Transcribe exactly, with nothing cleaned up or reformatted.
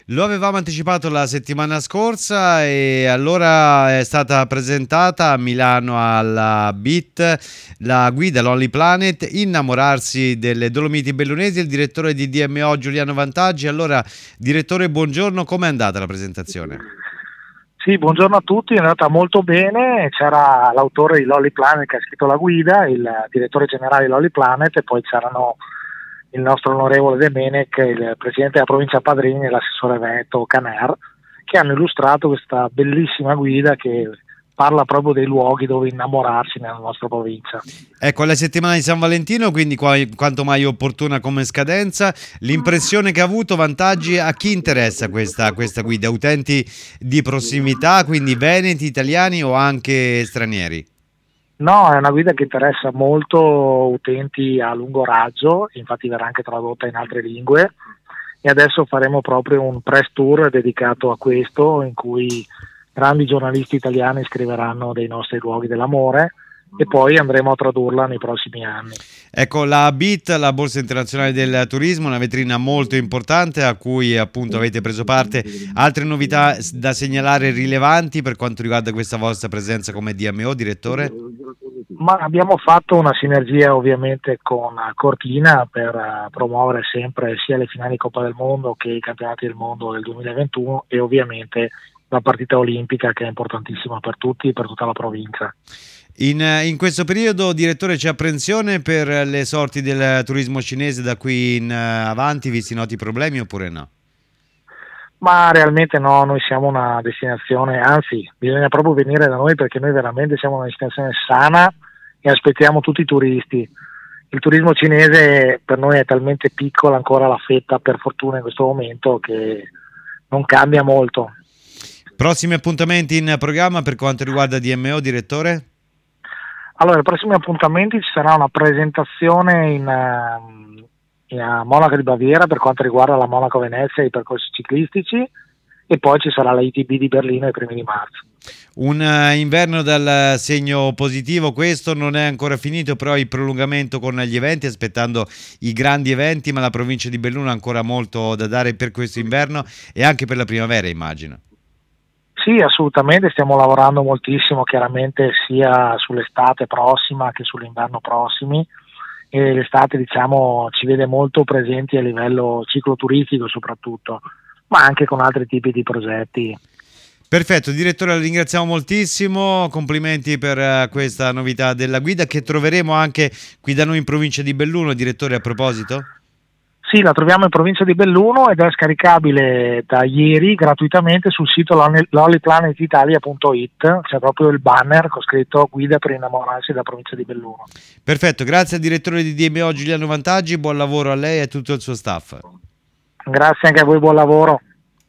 Lo avevamo anticipato la settimana scorsa e allora è stata presentata a Milano alla B I T la guida Lonely Planet, innamorarsi delle Dolomiti Bellunesi, il direttore di D M O Giuliano Vantaggi. Allora, direttore, buongiorno, com'è andata la presentazione? Sì, buongiorno a tutti, è andata molto bene, c'era l'autore di Lonely Planet che ha scritto la guida, il direttore generale di Lonely Planet e poi c'erano il nostro onorevole De Menec, il presidente della provincia Padrini e l'assessore Veneto Caner, che hanno illustrato questa bellissima guida che parla proprio dei luoghi dove innamorarsi nella nostra provincia. Ecco, la settimana di San Valentino, quindi qua- quanto mai opportuna come scadenza. L'impressione che ha avuto, Vantaggi, a chi interessa questa, questa guida? Utenti di prossimità, quindi veneti, italiani o anche stranieri? No, è una guida che interessa molto utenti a lungo raggio, infatti verrà anche tradotta in altre lingue e adesso faremo proprio un press tour dedicato a questo in cui grandi giornalisti italiani scriveranno dei nostri luoghi dell'amore e poi andremo a tradurla nei prossimi anni. Ecco, la B I T, la Borsa Internazionale del Turismo, una vetrina molto importante a cui appunto avete preso parte. Altre novità da segnalare rilevanti per quanto riguarda questa vostra presenza come D M O, direttore? Ma abbiamo fatto una sinergia ovviamente con Cortina per uh, promuovere sempre sia le finali Coppa del Mondo che i campionati del mondo del duemilaventuno e ovviamente la partita olimpica che è importantissima per tutti e per tutta la provincia. In, in questo periodo, direttore, c'è apprensione per le sorti del turismo cinese da qui in avanti, visti i noti problemi oppure no? Ma realmente no, noi siamo una destinazione, anzi bisogna proprio venire da noi perché noi veramente siamo una destinazione sana e aspettiamo tutti i turisti. Il turismo cinese per noi è talmente piccola ancora la fetta, per fortuna in questo momento, che non cambia molto. Prossimi appuntamenti in programma per quanto riguarda D M O, direttore? Allora, i prossimi appuntamenti ci sarà una presentazione in, uh, in a Monaco di Baviera per quanto riguarda la Monaco-Venezia e i percorsi ciclistici e poi ci sarà la I T B di Berlino ai primi di marzo. Un uh, inverno dal segno positivo, questo non è ancora finito, però il prolungamento con gli eventi, aspettando i grandi eventi, ma la provincia di Belluno ha ancora molto da dare per questo inverno e anche per la primavera, immagino. Sì, assolutamente, stiamo lavorando moltissimo chiaramente sia sull'estate prossima che sull'inverno prossimi e l'estate diciamo ci vede molto presenti a livello cicloturistico soprattutto, ma anche con altri tipi di progetti. Perfetto, direttore, la ringraziamo moltissimo, complimenti per uh, questa novità della guida che troveremo anche qui da noi in provincia di Belluno, direttore, a proposito? Sì, la troviamo in provincia di Belluno ed è scaricabile da ieri gratuitamente sul sito lonely planet italia punto it, c'è proprio il banner con scritto guida per innamorarsi della provincia di Belluno. Perfetto, grazie al direttore di D M O Giuliano Vantaggi, buon lavoro a lei e a tutto il suo staff. Grazie anche a voi, buon lavoro.